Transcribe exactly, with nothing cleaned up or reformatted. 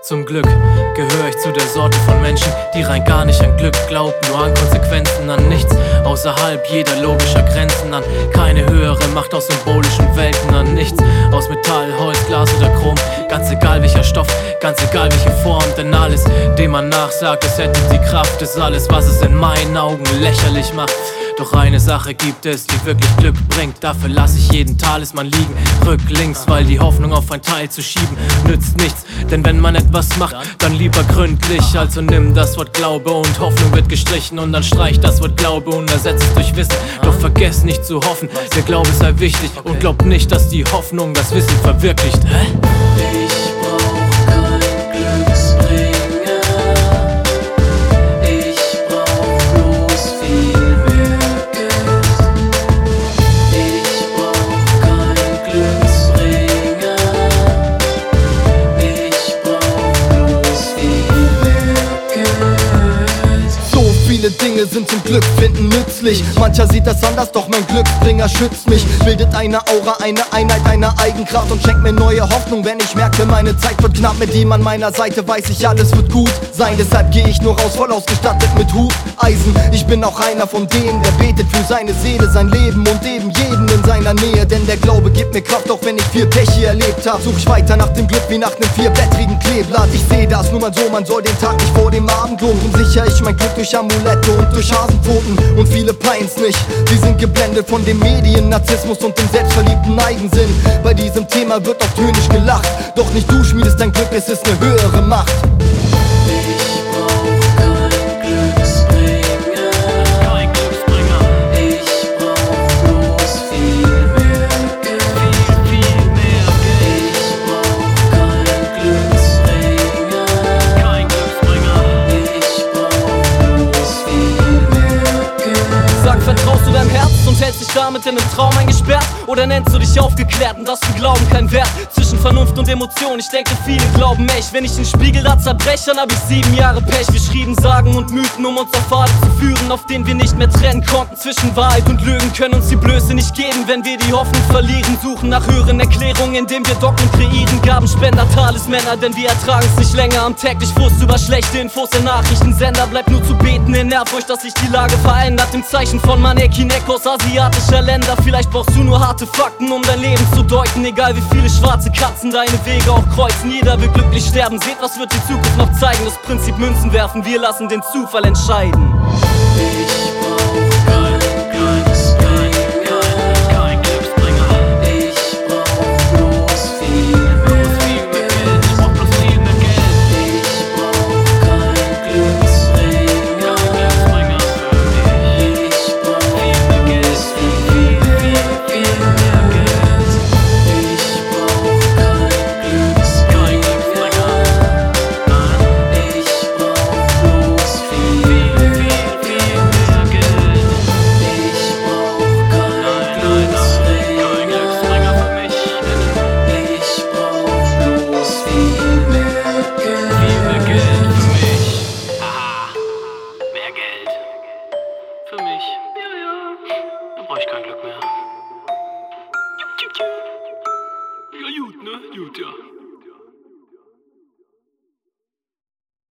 Zum Glück gehöre ich zu der Sorte von Menschen, die rein gar nicht an Glück glauben, nur an Konsequenzen, an nichts außerhalb jeder logischer Grenzen, an keine höhere Macht aus symbolischen Welten, an nichts aus Metall, Holz, Glas oder Chrom. Ganz egal welcher Stoff, ganz egal welche Form, denn alles, dem man nachsagt, es hätte die Kraft, ist alles, was es in meinen Augen lächerlich macht. Doch eine Sache gibt es, die wirklich Glück bringt. Dafür lass ich jeden Talisman liegen, rücklinks, weil die Hoffnung auf ein Teil zu schieben nützt nichts. Denn wenn man etwas macht, dann lieber gründlich. Also nimm das Wort Glaube und Hoffnung wird gestrichen, und dann streich das Wort Glaube und ersetz es durch Wissen. Doch vergess nicht zu hoffen, der Glaube sei wichtig, und glaub nicht, dass die Hoffnung das Wissen verwirklicht. Hä? Viele Dinge sind zum Glück finden nützlich. Mancher sieht das anders, doch mein Glücksbringer schützt mich. Bildet eine Aura, eine Einheit, eine Eigenkraft und schenkt mir neue Hoffnung, wenn ich merke, meine Zeit wird knapp. Mit ihm an meiner Seite weiß ich, alles wird gut sein. Deshalb gehe ich nur raus, voll ausgestattet mit Hufeisen. Ich bin auch einer von denen, der betet für seine Seele, sein Leben und eben jeden in seiner Nähe. Denn der Glaube gibt mir Kraft, auch wenn ich viel Pech hier erlebt hab. Such ich weiter nach dem Glück wie nach nem vierblättrigen Kleeblatt. Ich seh das nur mal so, man soll den Tag nicht vor dem Abend loben. Und sicher ich mein Glück durch Amulette und durch Hasenpfoten, und viele peilen's nicht. Sie sind geblendet von dem Medien-Narzissmus und dem selbstverliebten Eigensinn. Bei diesem Thema wird auch tönisch gelacht, doch nicht du schmiedest dein Glück, es ist eine höhere Macht. Vertraust du deinem Herz und hältst dich damit in einem Traum eingesperrt? Oder nennst du dich aufgeklärt und hast du Glauben keinen Wert? Zwischen Vernunft und Emotion, ich denke viele glauben echt. Wenn ich den Spiegel da zerbreche, dann hab ich sieben Jahre Pech. Wir schrieben Sagen und Mythen, um uns auf Pfade zu führen, auf denen wir nicht mehr trennen konnten. Zwischen Wahrheit und Lügen können uns die Blöße nicht geben, wenn wir die Hoffnung verlieren. Suchen nach höheren Erklärungen, indem wir Dogmen kreieren. Gabenspender, Talismänner, denn wir ertragen es nicht länger. Am täglich Frust über schlechte Infos der Nachrichtensender. Bleibt nur zu beten in Ehrfurcht, dass sich die Lage verändert. Im Zeichen von Manekinek aus asiatischer Länder. Vielleicht brauchst du nur harte Fakten, um dein Leben zu deuten. Egal wie viele schwarze Katzen deine Wege auch kreuzen, jeder will glücklich sterben. Seht, was wird die Zukunft noch zeigen? Das Prinzip Münzen werfen, wir lassen den Zufall entscheiden. Ich